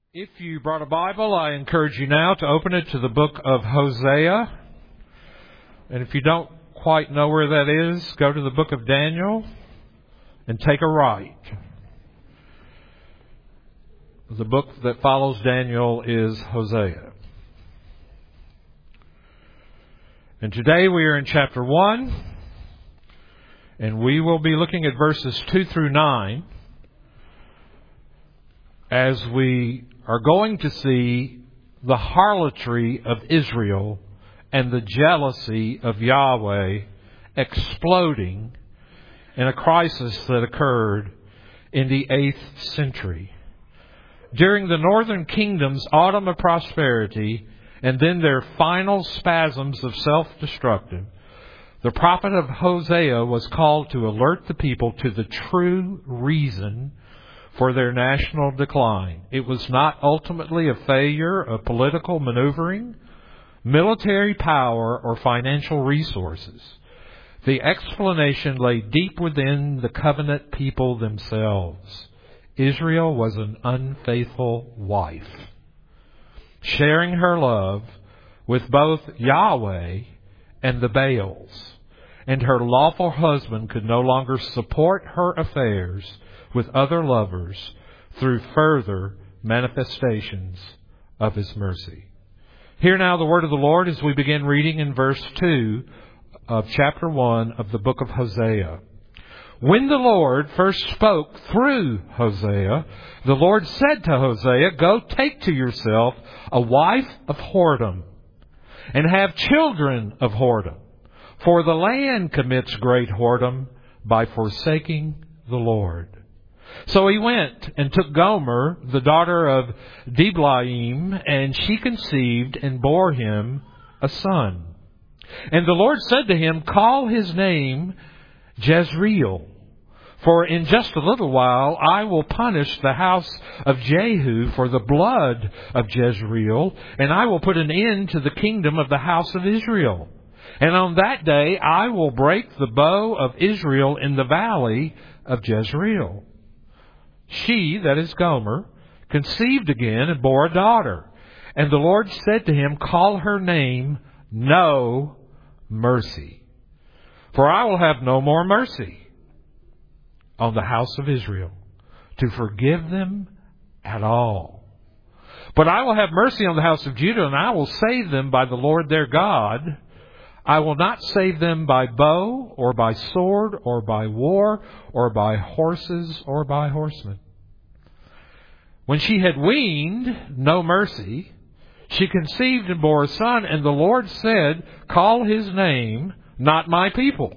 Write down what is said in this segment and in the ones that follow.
If you brought a Bible, I encourage you now to open it to the book of Hosea. And if you don't quite know where that is, go to the book of Daniel and take a right. The book that follows Daniel is Hosea. And today we are in chapter 1, and we will be looking at verses 2 through 9 as we are going to see the harlotry of Israel and the jealousy of Yahweh exploding in a crisis that occurred in the 8th century. During the northern kingdom's autumn of prosperity and then their final spasms of self-destruction, the prophet of Hosea was called to alert the people to the true reason for their national decline. It was not ultimately a failure of political maneuvering, military power, or financial resources. The explanation lay deep within the covenant people themselves. Israel was an unfaithful wife, sharing her love with both Yahweh and the Baals, and her lawful husband could no longer support her affairs with other lovers through further manifestations of His mercy. Hear now the word of the Lord as we begin reading in verse 2 of chapter 1 of the book of Hosea. When the Lord first spoke through Hosea, the Lord said to Hosea, "Go take to yourself a wife of whoredom, and have children of whoredom, for the land commits great whoredom by forsaking the Lord." So he went and took Gomer, the daughter of Diblaim, and she conceived and bore him a son. And the Lord said to him, "Call his name Jezreel, for in just a little while I will punish the house of Jehu for the blood of Jezreel, and I will put an end to the kingdom of the house of Israel. And on that day I will break the bow of Israel in the valley of Jezreel." She, that is Gomer, conceived again and bore a daughter. And the Lord said to him, "Call her name No Mercy, for I will have no more mercy on the house of Israel to forgive them at all. But I will have mercy on the house of Judah, and I will save them by the Lord their God. I will not save them by bow, or by sword, or by war, or by horses, or by horsemen." When she had weaned No Mercy, she conceived and bore a son, and the Lord said, "Call his name Not My People,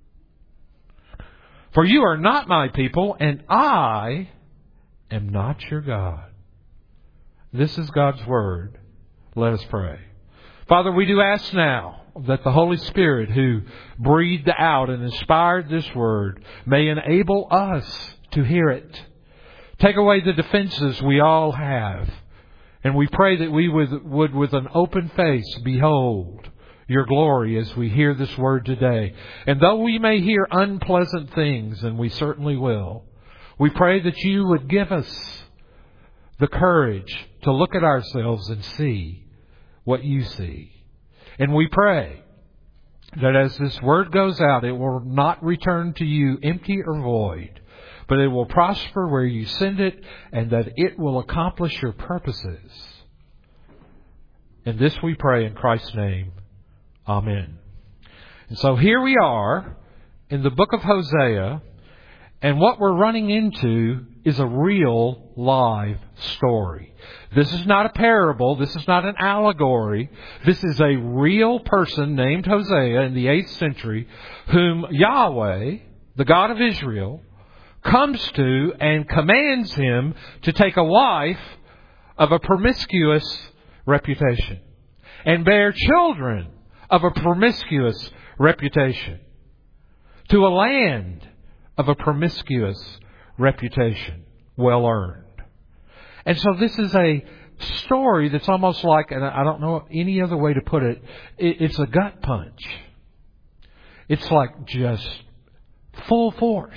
for you are not my people, and I am not your God." This is God's word. Let us pray. Father, we do ask now that the Holy Spirit, who breathed out and inspired this word, may enable us to hear it. Take away the defenses we all have. And we pray that we would with an open face behold your glory as we hear this word today. And though we may hear unpleasant things, and we certainly will, we pray that you would give us the courage to look at ourselves and see what you see. And we pray that as this word goes out, it will not return to you empty or void, but it will prosper where you send it, and that it will accomplish your purposes. And this we pray in Christ's name. Amen. And so here we are in the book of Hosea, and what we're running into is a real live story. This is not a parable. This is not an allegory. This is a real person named Hosea in the 8th century whom Yahweh, the God of Israel, comes to and commands him to take a wife of a promiscuous reputation and bear children of a promiscuous reputation to a land of a promiscuous reputation, well earned. And so this is a story that's almost like, and I don't know any other way to put it, it's a gut punch. It's like just full force.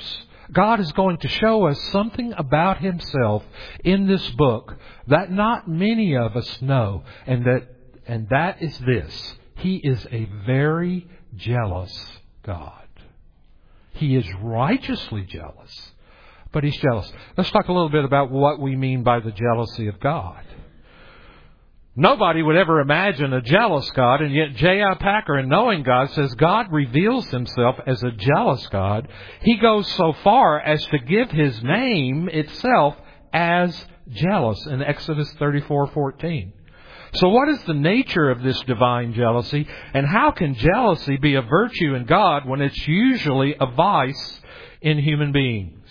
God is going to show us something about Himself in this book that not many of us know, and that is this: He is a very jealous God. He is righteously jealous, but He's jealous. Let's talk a little bit about what we mean by the jealousy of God. Nobody would ever imagine a jealous God, and yet J.I. Packer, in Knowing God, says God reveals Himself as a jealous God. He goes so far as to give His name itself as jealous in Exodus 34:14. So what is the nature of this divine jealousy, and how can jealousy be a virtue in God when it's usually a vice in human beings?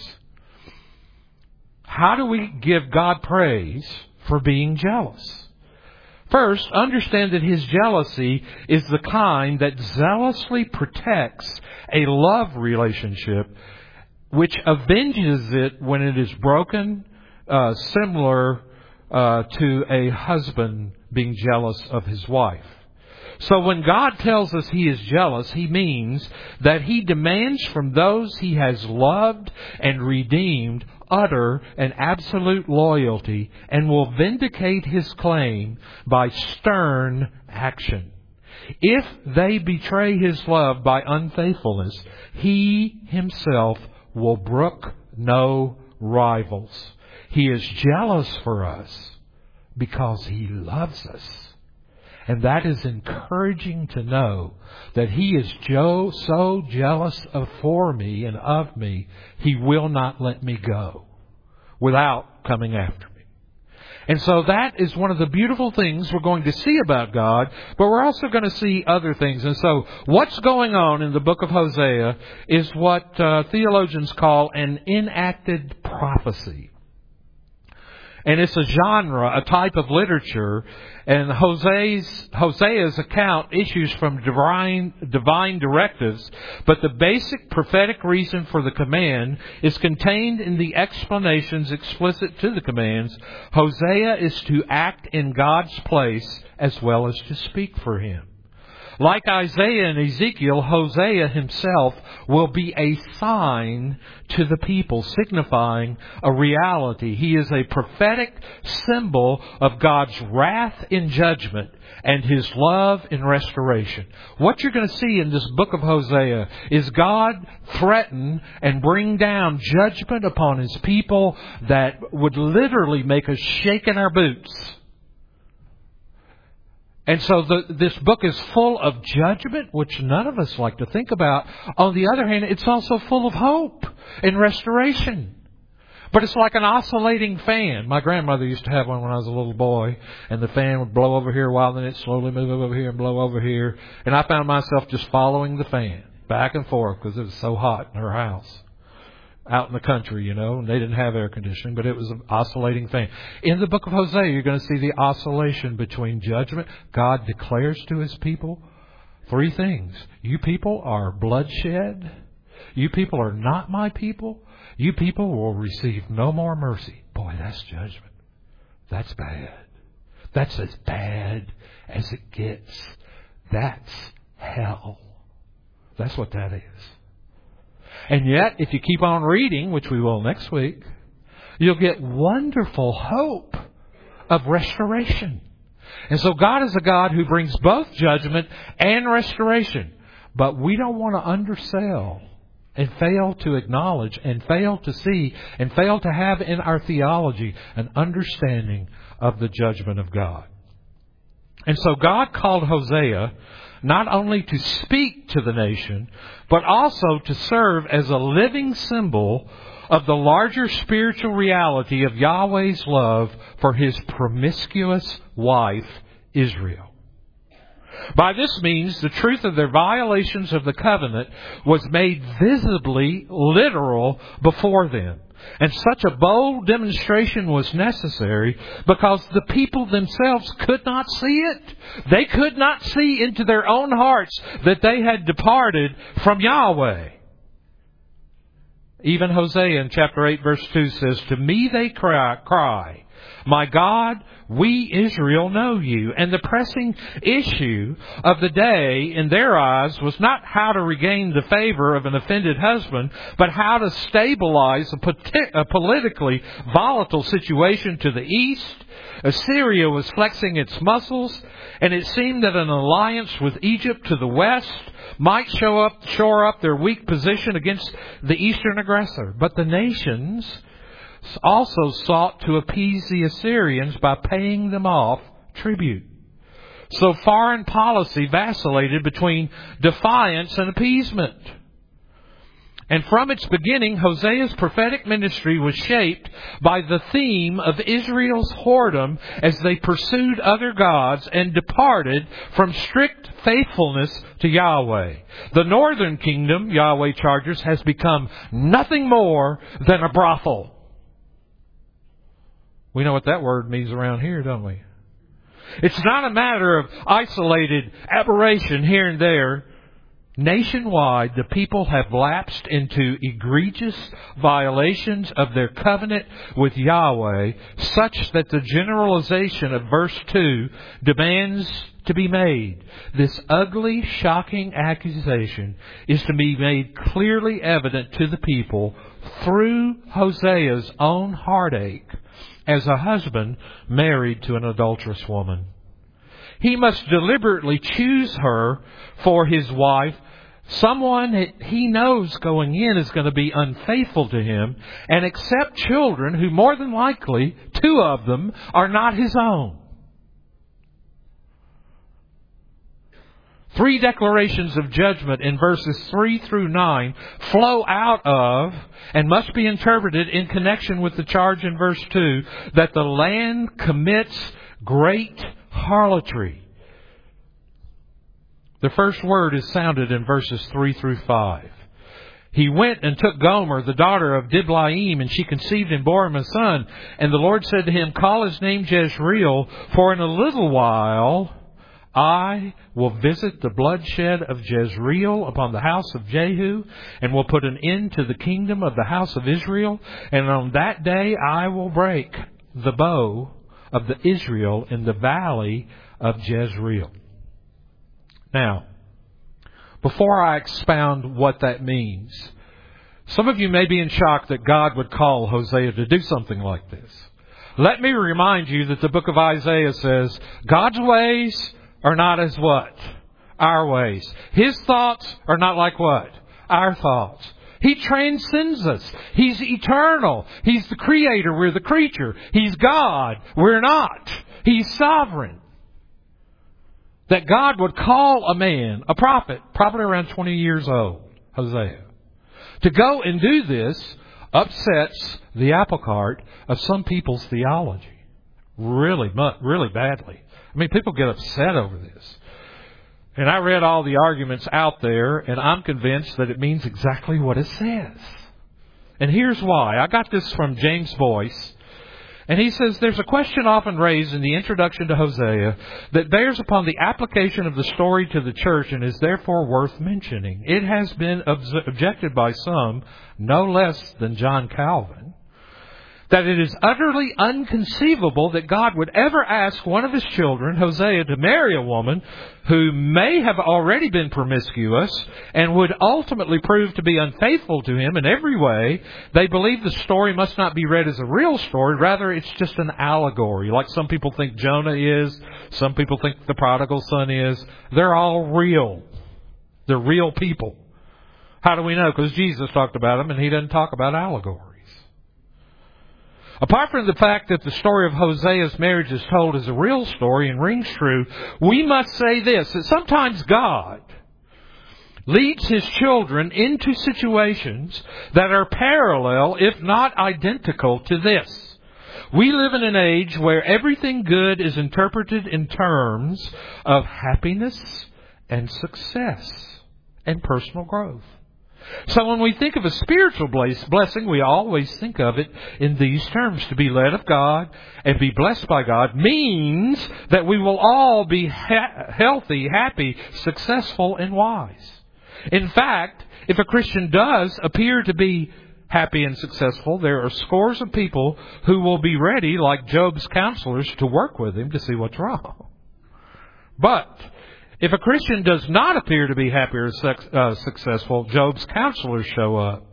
How do we give God praise for being jealous? First, understand that His jealousy is the kind that zealously protects a love relationship, which avenges it when it is broken, similar to a husband being jealous of his wife. So when God tells us He is jealous, He means that He demands from those He has loved and redeemed utter and absolute loyalty, and will vindicate His claim by stern action. If they betray His love by unfaithfulness, He Himself will brook no rivals. He is jealous for us because He loves us. And that is encouraging to know that He is so jealous for me and of me, He will not let me go without coming after me. And so that is one of the beautiful things we're going to see about God, but we're also going to see other things. And so what's going on in the book of Hosea is what theologians call an enacted prophecy. And it's a genre, a type of literature, and Hosea's account issues from divine directives, but the basic prophetic reason for the command is contained in the explanations explicit to the commands. Hosea is to act in God's place as well as to speak for Him. Like Isaiah and Ezekiel, Hosea himself will be a sign to the people, signifying a reality. He is a prophetic symbol of God's wrath in judgment and His love in restoration. What you're going to see in this book of Hosea is God threaten and bring down judgment upon His people that would literally make us shake in our boots. And so this book is full of judgment, which none of us like to think about. On the other hand, it's also full of hope and restoration. But it's like an oscillating fan. My grandmother used to have one when I was a little boy, and the fan would blow over here a while, then it'd slowly move over here and blow over here. And I found myself just following the fan back and forth because it was so hot in her house. Out in the country, and they didn't have air conditioning, but it was an oscillating fan. In the book of Hosea, you're going to see the oscillation between judgment. God declares to His people three things. You people are bloodshed. You people are not my people. You people will receive no more mercy. Boy, that's judgment. That's bad. That's as bad as it gets. That's hell. That's what that is. And yet, if you keep on reading, which we will next week, you'll get wonderful hope of restoration. And so God is a God who brings both judgment and restoration. But we don't want to undersell and fail to acknowledge and fail to see and fail to have in our theology an understanding of the judgment of God. And so God called Hosea not only to speak to the nation, but also to serve as a living symbol of the larger spiritual reality of Yahweh's love for His promiscuous wife, Israel. By this means, the truth of their violations of the covenant was made visibly literal before them. And such a bold demonstration was necessary because the people themselves could not see it. They could not see into their own hearts that they had departed from Yahweh. Even Hosea in chapter 8 verse 2 says, "To me they cry, My God, we Israel know you. And the pressing issue of the day in their eyes was not how to regain the favor of an offended husband, but how to stabilize a politically volatile situation to the east. Assyria was flexing its muscles, and it seemed that an alliance with Egypt to the west might shore up their weak position against the eastern aggressor. But the nations also sought to appease the Assyrians by paying them off tribute. So foreign policy vacillated between defiance and appeasement. And from its beginning, Hosea's prophetic ministry was shaped by the theme of Israel's whoredom as they pursued other gods and departed from strict faithfulness to Yahweh. The northern kingdom, Yahweh charges, has become nothing more than a brothel. We know what that word means around here, don't we? It's not a matter of isolated aberration here and there. Nationwide, the people have lapsed into egregious violations of their covenant with Yahweh, such that the generalization of verse 2 demands to be made. This ugly, shocking accusation is to be made clearly evident to the people through Hosea's own heartache as a husband married to an adulterous woman. He must deliberately choose her for his wife, someone that he knows going in is going to be unfaithful to him, and accept children who more than likely, 2 of them, are not his own. 3 declarations of judgment in verses 3 through 9 flow out of and must be interpreted in connection with the charge in verse 2 that the land commits great harlotry. The first word is sounded in verses 3 through 5. He went and took Gomer, the daughter of Diblaim, and she conceived and bore him a son. And the Lord said to him, Call his name Jezreel, for in a little while I will visit the bloodshed of Jezreel upon the house of Jehu, and will put an end to the kingdom of the house of Israel. And on that day I will break the bow of the Israel in the valley of Jezreel. Now, before I expound what that means, some of you may be in shock that God would call Hosea to do something like this. Let me remind you that the book of Isaiah says, God's ways are not as what? Our ways. His thoughts are not like what? Our thoughts. He transcends us. He's eternal. He's the creator. We're the creature. He's God. We're not. He's sovereign. That God would call a man, a prophet, probably around 20 years old, Hosea, to go and do this upsets the apple cart of some people's theology. Really badly. I mean, people get upset over this. And I read all the arguments out there, and I'm convinced that it means exactly what it says. And here's why. I got this from James Boyce. And he says, there's a question often raised in the introduction to Hosea that bears upon the application of the story to the church and is therefore worth mentioning. It has been objected by some, no less than John Calvin, that it is utterly unconceivable that God would ever ask one of his children, Hosea, to marry a woman who may have already been promiscuous and would ultimately prove to be unfaithful to him in every way. They believe the story must not be read as a real story. Rather, it's just an allegory. Like some people think Jonah is. Some people think the prodigal son is. They're all real. They're real people. How do we know? Because Jesus talked about them and he doesn't talk about allegories. Apart from the fact that the story of Hosea's marriage is told as a real story and rings true, we must say this, that sometimes God leads his children into situations that are parallel, if not identical, to this. We live in an age where everything good is interpreted in terms of happiness and success and personal growth. So when we think of a spiritual blessing, we always think of it in these terms. To be led of God and be blessed by God means that we will all be healthy, happy, successful, and wise. In fact, if a Christian does appear to be happy and successful, there are scores of people who will be ready, like Job's counselors, to work with him to see what's wrong. But if a Christian does not appear to be happy or successful, Job's counselors show up.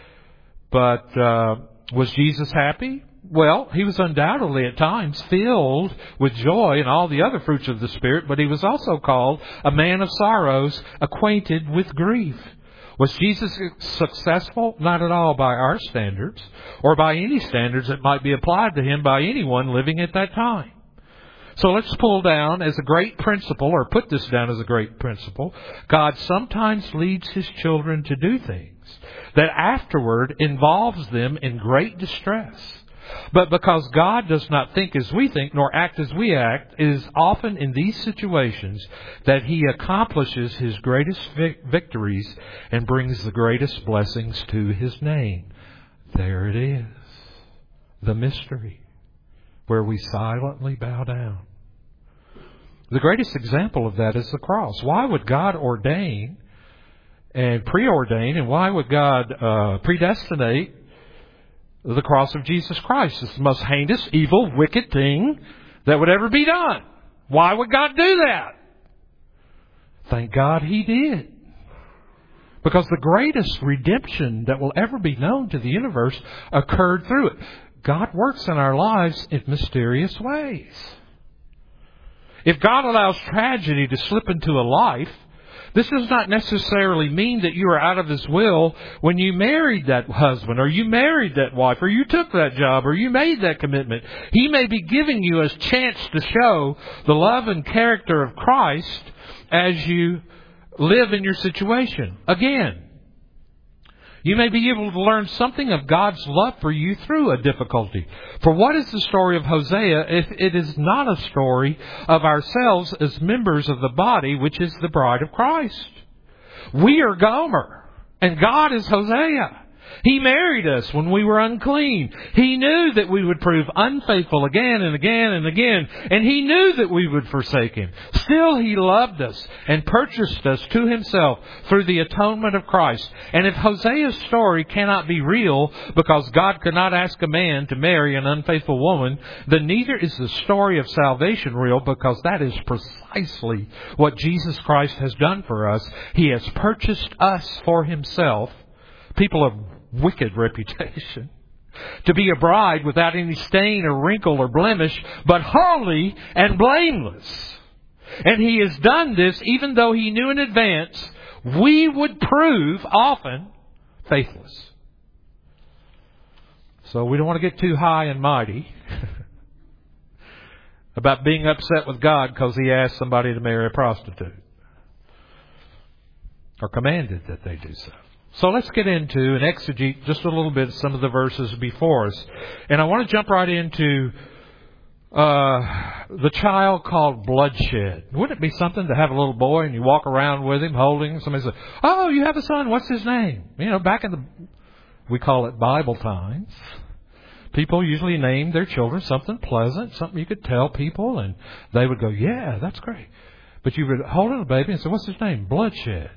But was Jesus happy? Well, he was undoubtedly at times filled with joy and all the other fruits of the Spirit, but he was also called a man of sorrows, acquainted with grief. Was Jesus successful? Not at all by our standards, or by any standards that might be applied to him by anyone living at that time. So let's pull down as a great principle, or put this down as a great principle. God sometimes leads His children to do things that afterward involves them in great distress. But because God does not think as we think, nor act as we act, it is often in these situations that He accomplishes His greatest victories and brings the greatest blessings to His name. There it is. The mystery, where we silently bow down. The greatest example of that is the cross. Why would God ordain and preordain, and why would God predestinate the cross of Jesus Christ? It's the most heinous, evil, wicked thing that would ever be done. Why would God do that? Thank God He did. Because the greatest redemption that will ever be known to the universe occurred through it. God works in our lives in mysterious ways. If God allows tragedy to slip into a life, this does not necessarily mean that you are out of His will when you married that husband, or you married that wife, or you took that job, or you made that commitment. He may be giving you a chance to show the love and character of Christ as you live in your situation. Again, you may be able to learn something of God's love for you through a difficulty. For what is the story of Hosea if it is not a story of ourselves as members of the body, which is the bride of Christ? We are Gomer, and God is Hosea. He married us when we were unclean. He knew that we would prove unfaithful again and again and again. And He knew that we would forsake Him. Still, He loved us and purchased us to Himself through the atonement of Christ. And if Hosea's story cannot be real because God could not ask a man to marry an unfaithful woman, then neither is the story of salvation real, because that is precisely what Jesus Christ has done for us. He has purchased us for Himself, people of wicked reputation, to be a bride without any stain or wrinkle or blemish, but holy and blameless. And He has done this even though He knew in advance we would prove often faithless. So we don't want to get too high and mighty about being upset with God because He asked somebody to marry a prostitute, or commanded that they do so. So let's get into and exegete just a little bit some of the verses before us. And I want to jump right into the child called bloodshed. Wouldn't it be something to have a little boy and you walk around with him, holding him? Somebody says, "Oh, you have a son. What's his name?" You know, back in we call it Bible times, people usually name their children something pleasant, something you could tell people, and they would go, "Yeah, that's great." But you would hold a baby and say, "What's his name?" "Bloodshed.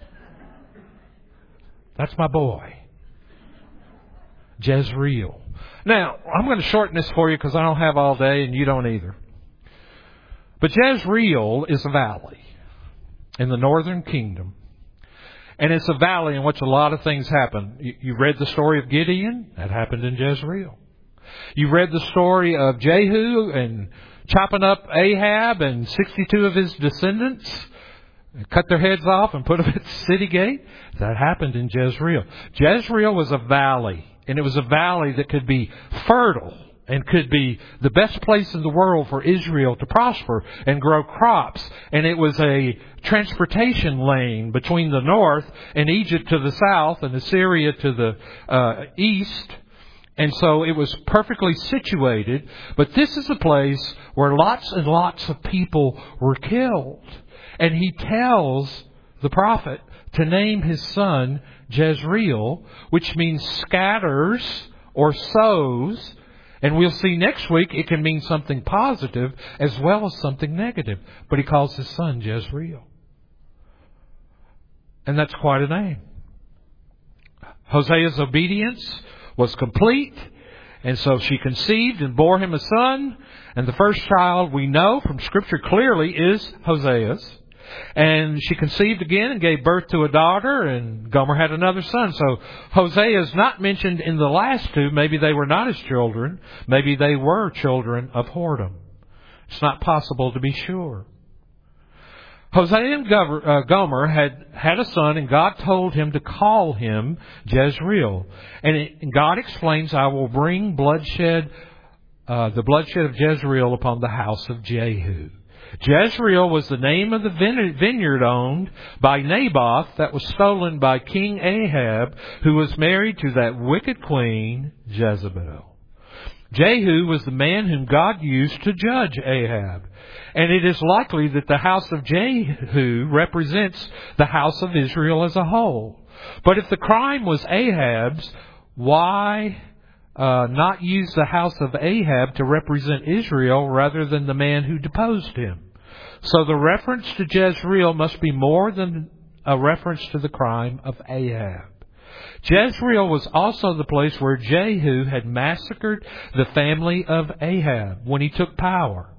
That's my boy. Jezreel." Now, I'm going to shorten this for you because I don't have all day and you don't either. But Jezreel is a valley in the northern kingdom. And it's a valley in which a lot of things happen. You read the story of Gideon? That happened in Jezreel. You read the story of Jehu and chopping up Ahab and 62 of his descendants, cut their heads off and put them at the city gate. That happened in Jezreel. Jezreel was a valley, and it was a valley that could be fertile and could be the best place in the world for Israel to prosper and grow crops. And it was a transportation lane between the north and Egypt to the south and Assyria to the east. And so it was perfectly situated. But this is a place where lots and lots of people were killed. And he tells the prophet to name his son Jezreel, which means scatters or sows. And we'll see next week it can mean something positive as well as something negative. But he calls his son Jezreel. And that's quite a name. Hosea's obedience was complete, and so she conceived and bore him a son. And the first child we know from Scripture clearly is Hosea's. And she conceived again and gave birth to a daughter, and Gomer had another son. So Hosea is not mentioned in the last two. Maybe they were not his children. Maybe they were children of whoredom. It's not possible to be sure. Hosea and Gomer had a son, and God told him to call him Jezreel. And God explains, I will bring bloodshed, the bloodshed of Jezreel upon the house of Jehu. Jezreel was the name of the vineyard owned by Naboth that was stolen by King Ahab, who was married to that wicked queen, Jezebel. Jehu was the man whom God used to judge Ahab. And it is likely that the house of Jehu represents the house of Israel as a whole. But if the crime was Ahab's, why not use the house of Ahab to represent Israel rather than the man who deposed him? So the reference to Jezreel must be more than a reference to the crime of Ahab. Jezreel was also the place where Jehu had massacred the family of Ahab when he took power.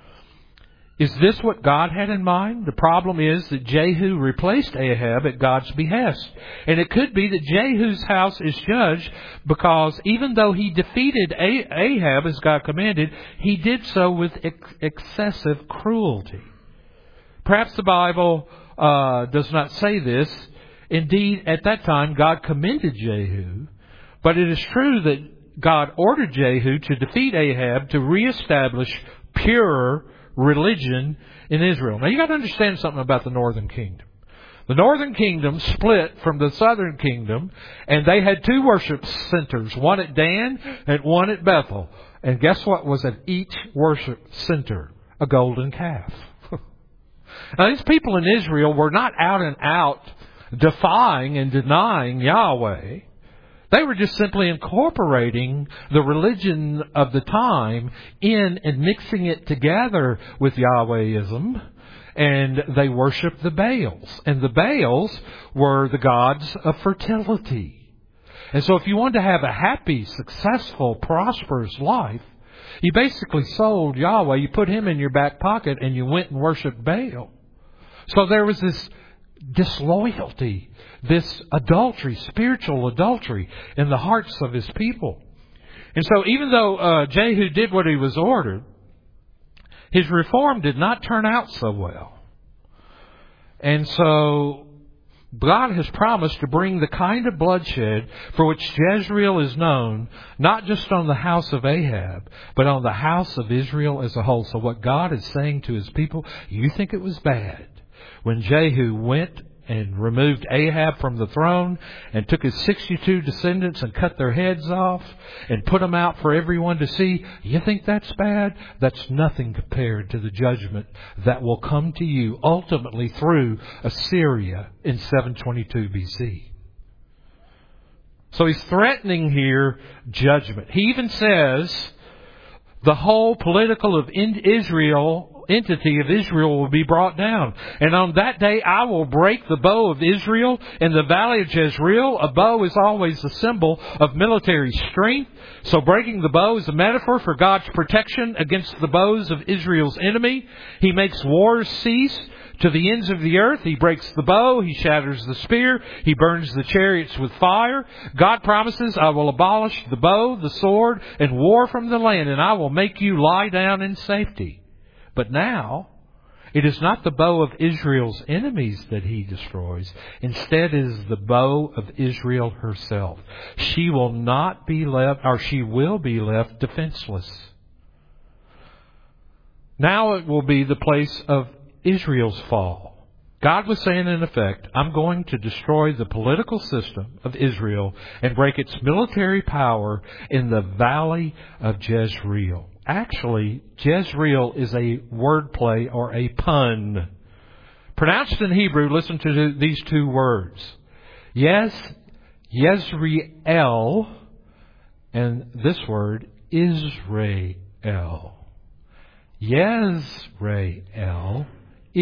Is this what God had in mind? The problem is that Jehu replaced Ahab at God's behest. And it could be that Jehu's house is judged because even though he defeated Ahab as God commanded, he did so with excessive cruelty. Perhaps the Bible does not say this. Indeed, at that time, God commended Jehu. But it is true that God ordered Jehu to defeat Ahab to reestablish pure religion in Israel. Now, you got to understand something about the northern kingdom. The northern kingdom split from the southern kingdom, and they had two worship centers, one at Dan and one at Bethel. And guess what was at each worship center? A golden calf. Now, these people in Israel were not out and out defying and denying Yahweh. They were just simply incorporating the religion of the time in and mixing it together with Yahwehism. And they worshiped the Baals. And the Baals were the gods of fertility. And so if you wanted to have a happy, successful, prosperous life, you basically sold Yahweh. You put him in your back pocket and you went and worshiped Baal. So there was this disloyalty, this adultery, spiritual adultery in the hearts of his people. And so even though Jehu did what he was ordered, his reform did not turn out so well. And so God has promised to bring the kind of bloodshed for which Jezreel is known, not just on the house of Ahab, but on the house of Israel as a whole. So what God is saying to his people, you think it was bad when Jehu went and removed Ahab from the throne and took his 62 descendants and cut their heads off and put them out for everyone to see. You think that's bad? That's nothing compared to the judgment that will come to you ultimately through Assyria in 722 BC. So he's threatening here judgment. He even says the whole political of entity of Israel will be brought down. And on that day I will break the bow of Israel in the valley of Jezreel. A bow is always a symbol of military strength. So breaking the bow is a metaphor for God's protection against the bows of Israel's enemy. He makes wars cease to the ends of the earth. He breaks the bow. He shatters the spear. He burns the chariots with fire. God promises, I will abolish the bow, the sword, and war from the land, and I will make you lie down in safety. But now, it is not the bow of Israel's enemies that he destroys. Instead, it is the bow of Israel herself. She will not be left, or she will be left defenseless. Now it will be the place of Israel's fall. God was saying, in effect, I'm going to destroy the political system of Israel and break its military power in the valley of Jezreel. Actually, Jezreel is a wordplay or a pun. Pronounced in Hebrew, listen to these two words. Yes, Yezreel, and this word, Israel. Yezreel,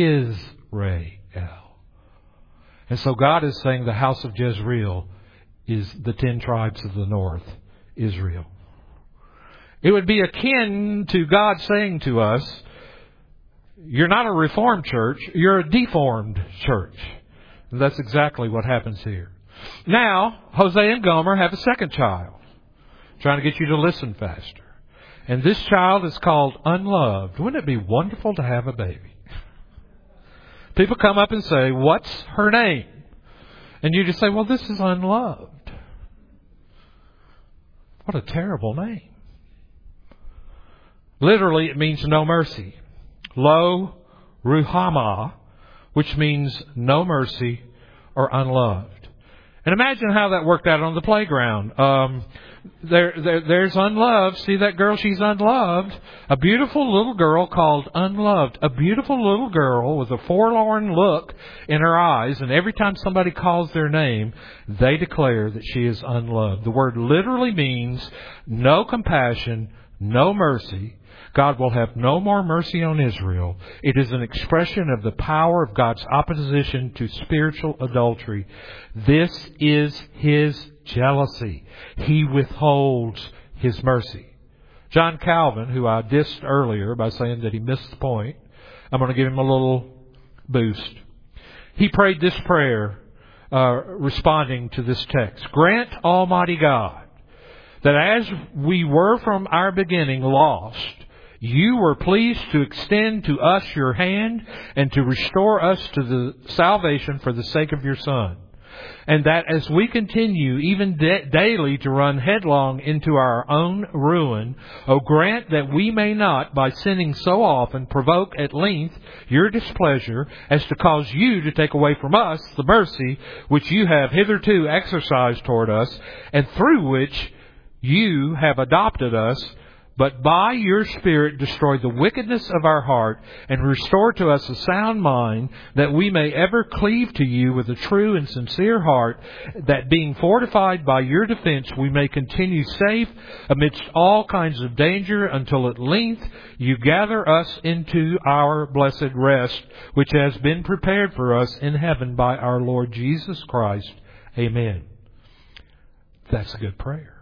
Israel. And so God is saying the house of Jezreel is the 10 tribes of the north, Israel. It would be akin to God saying to us, you're not a reformed church, you're a deformed church. And that's exactly what happens here. Now, Hosea and Gomer have a second child. Trying to get you to listen faster. And this child is called Unloved. Wouldn't it be wonderful to have a baby? People come up and say, what's her name? And you just say, well, this is Unloved. What a terrible name. Literally, it means no mercy. Lo Ruhamah, which means no mercy or unloved. And imagine how that worked out on the playground. There's Unloved. See that girl? She's unloved. A beautiful little girl called Unloved. A beautiful little girl with a forlorn look in her eyes. And every time somebody calls their name, they declare that she is unloved. The word literally means no compassion, no mercy. God will have no more mercy on Israel. It is an expression of the power of God's opposition to spiritual adultery. This is His jealousy. He withholds His mercy. John Calvin, who I dissed earlier by saying that he missed the point, I'm going to give him a little boost. He prayed this prayer responding to this text. Grant, Almighty God, that as we were from our beginning lost, you were pleased to extend to us your hand and to restore us to the salvation for the sake of your Son. And that as we continue even daily to run headlong into our own ruin, grant that we may not, by sinning so often, provoke at length your displeasure as to cause you to take away from us the mercy which you have hitherto exercised toward us, and through which you have adopted us, but by your Spirit destroy the wickedness of our heart and restore to us a sound mind, that we may ever cleave to you with a true and sincere heart, that being fortified by your defense we may continue safe amidst all kinds of danger, until at length you gather us into our blessed rest, which has been prepared for us in heaven by our Lord Jesus Christ. Amen. That's a good prayer.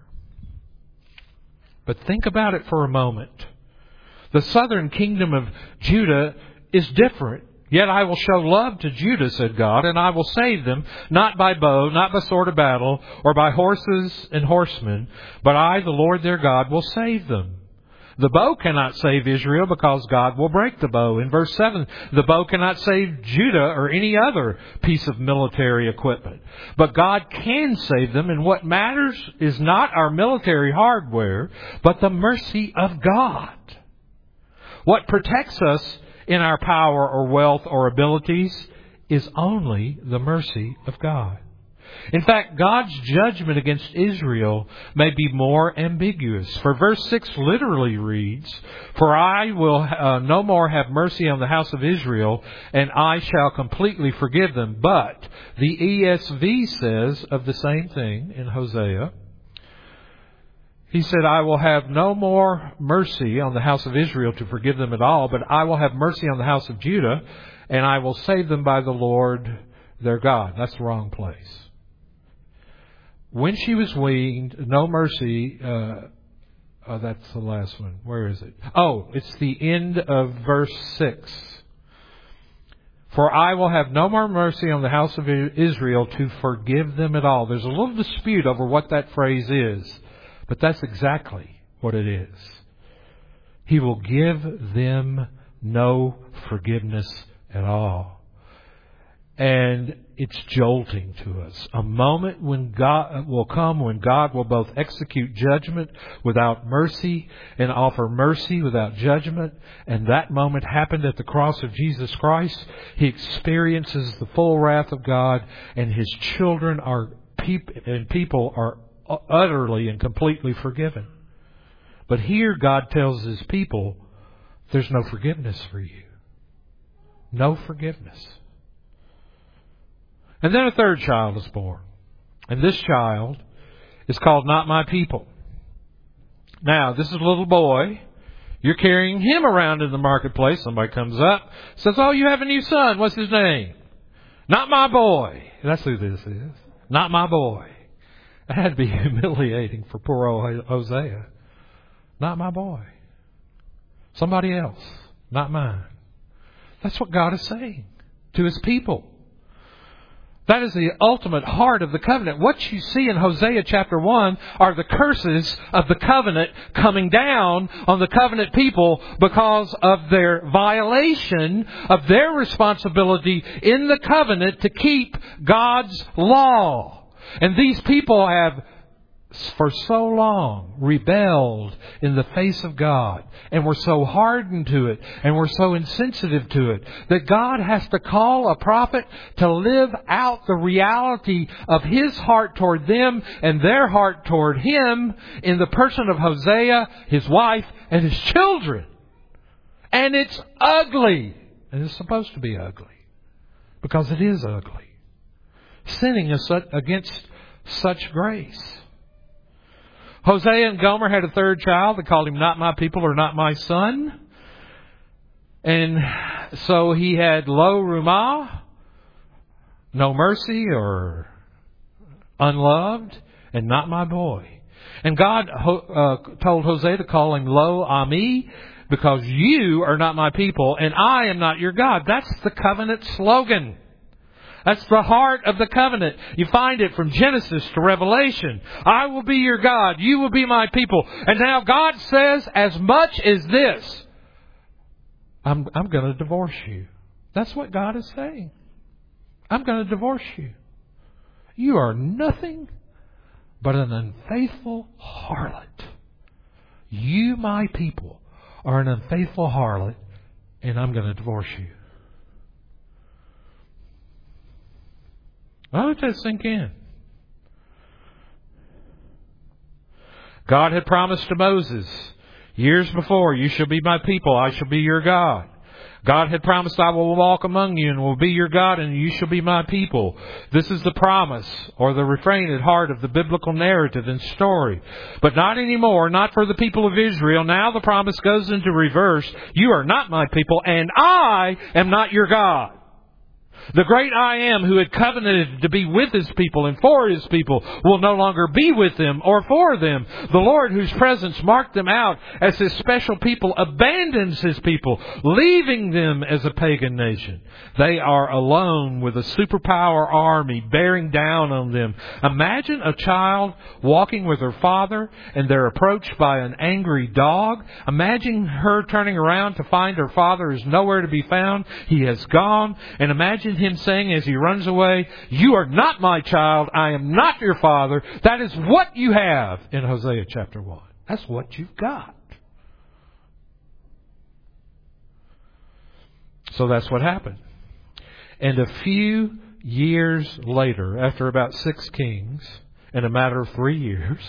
But think about it for a moment. The southern kingdom of Judah is different. Yet I will show love to Judah, said God, and I will save them, not by bow, not by sword of battle, or by horses and horsemen, but I, the Lord their God, will save them. The bow cannot save Israel, because God will break the bow. In verse 7, the bow cannot save Judah or any other piece of military equipment. But God can save them, and what matters is not our military hardware, but the mercy of God. What protects us in our power or wealth or abilities is only the mercy of God. In fact, God's judgment against Israel may be more ambiguous. For verse 6 literally reads, For I will no more have mercy on the house of Israel, and I shall completely forgive them. But the ESV says of the same thing in Hosea. He said, I will have no more mercy on the house of Israel to forgive them at all, but I will have mercy on the house of Judah, and I will save them by the Lord their God. That's the wrong place. When she was weaned, no mercy. That's the last one. Where is it? Oh, it's the end of verse 6. For I will have no more mercy on the house of Israel to forgive them at all. There's a little dispute over what that phrase is, but that's exactly what it is. He will give them no forgiveness at all. And it's jolting to us. A moment when God will come, when God will both execute judgment without mercy and offer mercy without judgment. And that moment happened at the cross of Jesus Christ. He experiences the full wrath of God, and His children people are utterly and completely forgiven. But here God tells His people, there's no forgiveness for you. No forgiveness. And then a third child is born. And this child is called Not My People. Now, this is a little boy. You're carrying him around in the marketplace. Somebody comes up, says, oh, you have a new son. What's his name? Not my boy. That's who this is. Not my boy. That had to be humiliating for poor old Hosea. Not my boy. Somebody else. Not mine. That's what God is saying to His people. That is the ultimate heart of the covenant. What you see in Hosea chapter 1 are the curses of the covenant coming down on the covenant people because of their violation of their responsibility in the covenant to keep God's law. And these people have for so long rebelled in the face of God, and were so hardened to it, and were so insensitive to it, that God has to call a prophet to live out the reality of His heart toward them and their heart toward Him in the person of Hosea, his wife, and his children. And it's ugly. And it's supposed to be ugly. Because it is ugly. Sinning against such grace. Hosea and Gomer had a third child. They called him not my people or not my son. And so he had Lo Rumah, no mercy or unloved, and not my boy. And God told Hosea to call him Lo Ami, because you are not my people and I am not your God. That's the covenant slogan. That's the heart of the covenant. You find it from Genesis to Revelation. I will be your God. You will be my people. And now God says as much as this. I'm going to divorce you. That's what God is saying. I'm going to divorce you. You are nothing but an unfaithful harlot. You, my people, are an unfaithful harlot, and I'm going to divorce you. Well, let that sink in. God had promised to Moses years before, you shall be my people, I shall be your God. God had promised, I will walk among you and will be your God and you shall be my people. This is the promise or the refrain at heart of the biblical narrative and story. But not anymore, not for the people of Israel. Now the promise goes into reverse. You are not my people and I am not your God. The great I Am who had covenanted to be with His people and for His people will no longer be with them or for them. The Lord whose presence marked them out as His special people abandons His people, leaving them as a pagan nation. They are alone with a superpower army bearing down on them. Imagine a child walking with her father and they're approached by an angry dog. Imagine her turning around to find her father is nowhere to be found. He has gone. And imagine him saying as he runs away, you are not my child. I am not your father. That is what you have in Hosea chapter 1. That's what you've got. So that's what happened. And a few years later, after about 6 kings, in a matter of 3 years,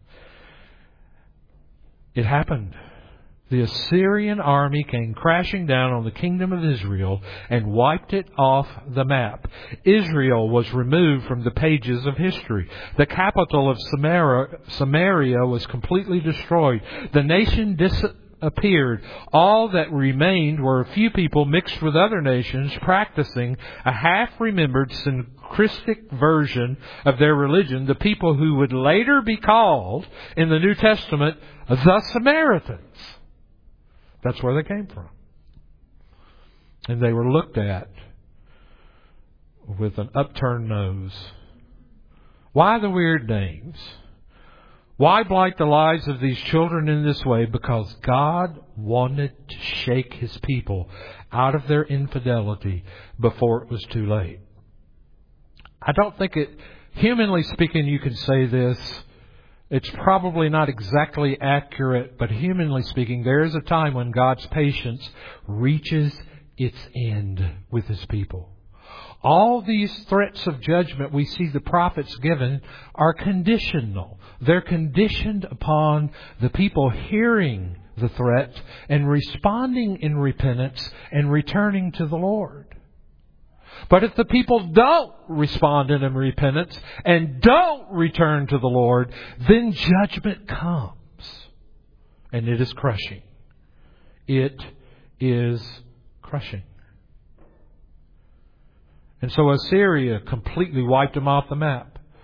it happened. The Assyrian army came crashing down on the kingdom of Israel and wiped it off the map. Israel was removed from the pages of history. The capital of Samaria was completely destroyed. The nation disappeared. All that remained were a few people mixed with other nations practicing a half-remembered syncretic version of their religion, the people who would later be called in the New Testament the Samaritans. That's where they came from. And they were looked at with an upturned nose. Why the weird names? Why blight the lives of these children in this way? Because God wanted to shake His people out of their infidelity before it was too late. I don't think it, humanly speaking, you could say this. It's probably not exactly accurate, but humanly speaking, there is a time when God's patience reaches its end with His people. All these threats of judgment we see the prophets given are conditional. They're conditioned upon the people hearing the threat and responding in repentance and returning to the Lord. But if the people don't respond in repentance and don't return to the Lord, then judgment comes. And it is crushing. It is crushing. And so Assyria completely wiped them off the map.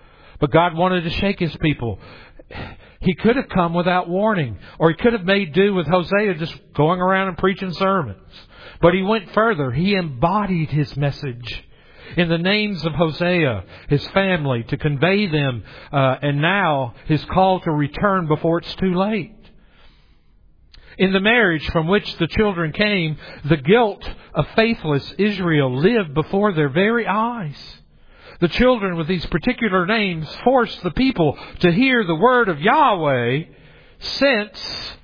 But God wanted to shake His people. He could have come without warning, or He could have made do with Hosea just going around and preaching sermons. But He went further. He embodied His message in the names of Hosea, his family, to convey them, and now His call to return before it's too late. In the marriage from which the children came, the guilt of faithless Israel lived before their very eyes. The children with these particular names forced the people to hear the word of Yahweh, since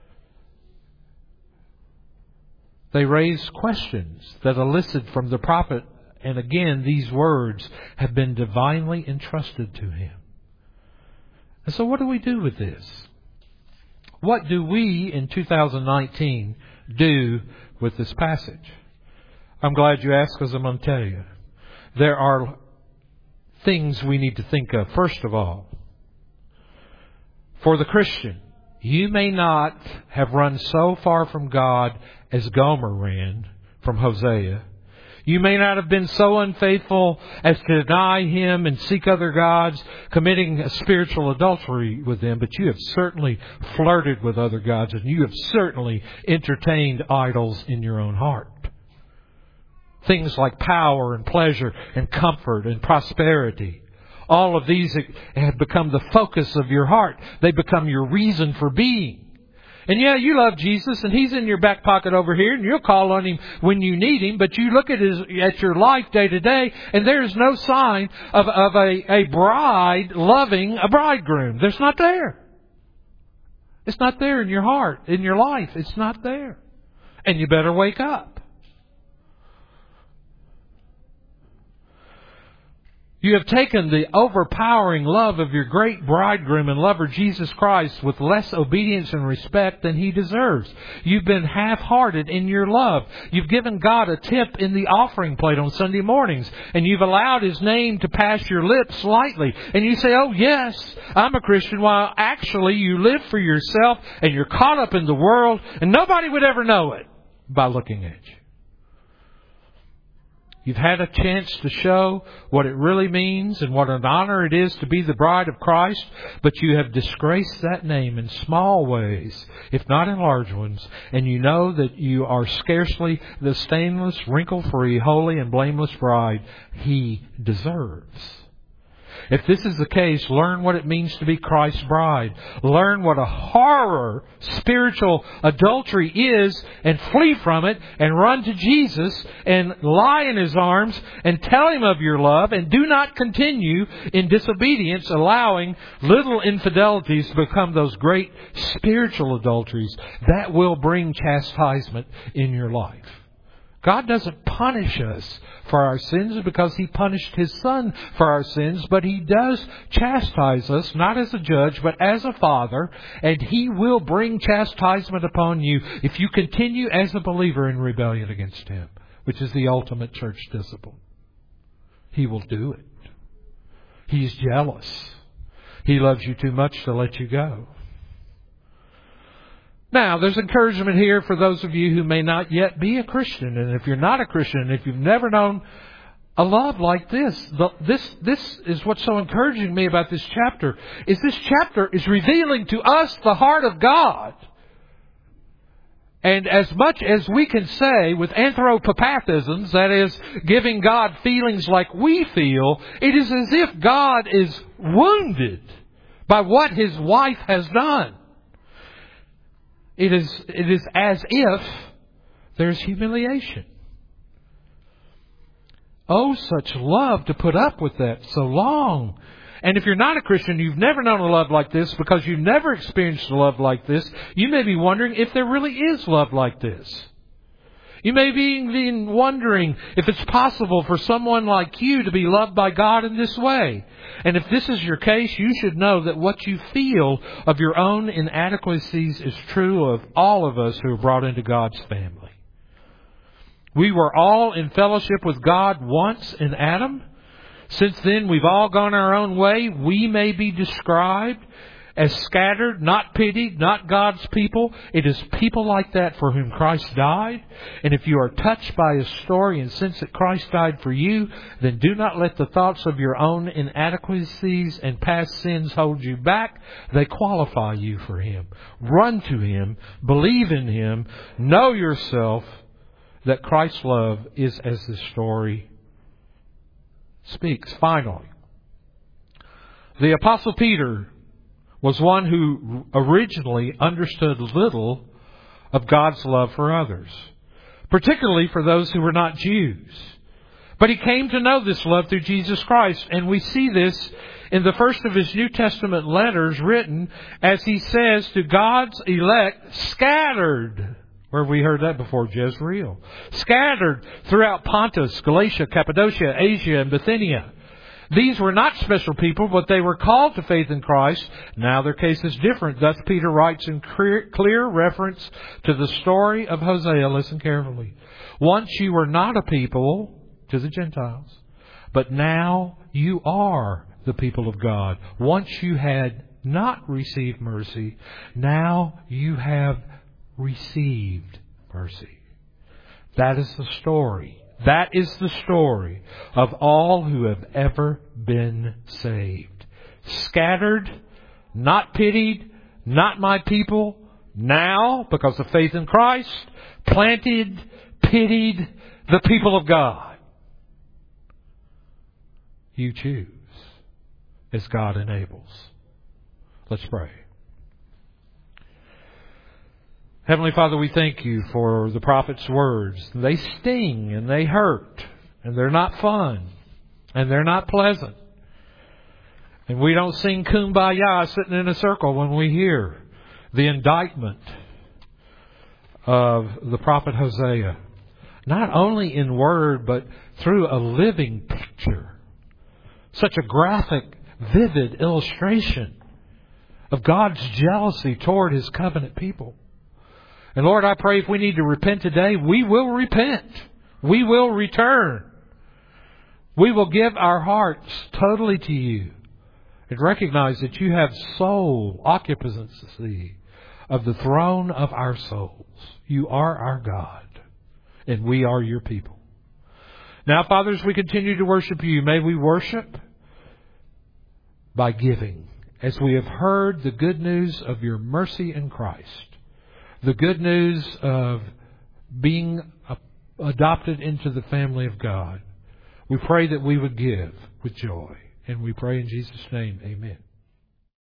they raised questions that elicited from the prophet. And again, these words have been divinely entrusted to him. And so what do we do with this? What do we in 2019 do with this passage? I'm glad you asked, because I'm going to tell you. There are things we need to think of. First of all, for the Christian, you may not have run so far from God as Gomer ran from Hosea. You may not have been so unfaithful as to deny Him and seek other gods, committing a spiritual adultery with them, but you have certainly flirted with other gods, and you have certainly entertained idols in your own heart. Things like power and pleasure and comfort and prosperity. All of these have become the focus of your heart. They become your reason for being. And yeah, you love Jesus, and He's in your back pocket over here, and you'll call on Him when you need Him, but you look at your life day to day, and there's no sign of a bride loving a bridegroom. There's not there. It's not there in your heart, in your life. It's not there. And you better wake up. You have taken the overpowering love of your great bridegroom and lover, Jesus Christ, with less obedience and respect than He deserves. You've been half-hearted in your love. You've given God a tip in the offering plate on Sunday mornings, and you've allowed His name to pass your lips lightly. And you say, oh yes, I'm a Christian, while actually you live for yourself, and you're caught up in the world, and nobody would ever know it by looking at you. You've had a chance to show what it really means and what an honor it is to be the bride of Christ, but you have disgraced that name in small ways, if not in large ones, and you know that you are scarcely the stainless, wrinkle-free, holy, and blameless bride He deserves. If this is the case, learn what it means to be Christ's bride. Learn what a horror spiritual adultery is, and flee from it, and run to Jesus and lie in His arms and tell Him of your love, and do not continue in disobedience, allowing little infidelities to become those great spiritual adulteries that will bring chastisement in your life. God doesn't punish us for our sins because He punished His Son for our sins, but He does chastise us, not as a judge, but as a father, and He will bring chastisement upon you if you continue as a believer in rebellion against Him, which is the ultimate church discipline. He will do it. He's jealous. He loves you too much to let you go. Now, there's encouragement here for those of you who may not yet be a Christian. And if you're not a Christian, if you've never known a love like this is what's so encouraging me about this chapter, is this chapter is revealing to us the heart of God. And as much as we can say with anthropopathisms, that is, giving God feelings like we feel, it is as if God is wounded by what His wife has done. It is as if there's humiliation. Oh, such love to put up with that so long. And if you're not a Christian, you've never known a love like this, because you've never experienced a love like this, you may be wondering if there really is love like this. You may be wondering if it's possible for someone like you to be loved by God in this way. And if this is your case, you should know that what you feel of your own inadequacies is true of all of us who are brought into God's family. We were all in fellowship with God once in Adam. Since then, we've all gone our own way. We may be described as scattered, not pitied, not God's people. It is people like that for whom Christ died. And if you are touched by His story and sense that Christ died for you, then do not let the thoughts of your own inadequacies and past sins hold you back. They qualify you for Him. Run to Him. Believe in Him. Know yourself that Christ's love is as this story speaks. Finally, the Apostle Peter was one who originally understood little of God's love for others, particularly for those who were not Jews. But he came to know this love through Jesus Christ, and we see this in the first of his New Testament letters written as he says to God's elect scattered. Where have we heard that before? Jezreel. Scattered throughout Pontus, Galatia, Cappadocia, Asia, and Bithynia. These were not special people, but they were called to faith in Christ. Now their case is different. Thus Peter writes in clear reference to the story of Hosea. Listen carefully. Once you were not a people to the Gentiles, but now you are the people of God. Once you had not received mercy, now you have received mercy. That is the story. That is the story of all who have ever been saved. Scattered, not pitied, not my people. Now, because of faith in Christ, planted, pitied, the people of God. You choose as God enables. Let's pray. Heavenly Father, we thank You for the prophet's words. They sting and they hurt and they're not fun and they're not pleasant. And we don't sing Kumbaya sitting in a circle when we hear the indictment of the prophet Hosea. Not only in word, but through a living picture. Such a graphic, vivid illustration of God's jealousy toward His covenant people. And Lord, I pray if we need to repent today, we will repent. We will return. We will give our hearts totally to You and recognize that You have sole occupancy of the throne of our souls. You are our God, and we are Your people. Now, Father, as we continue to worship You, may we worship by giving, as we have heard the good news of Your mercy in Christ. The good news of being adopted into the family of God. We pray that we would give with joy. And we pray in Jesus' name, amen.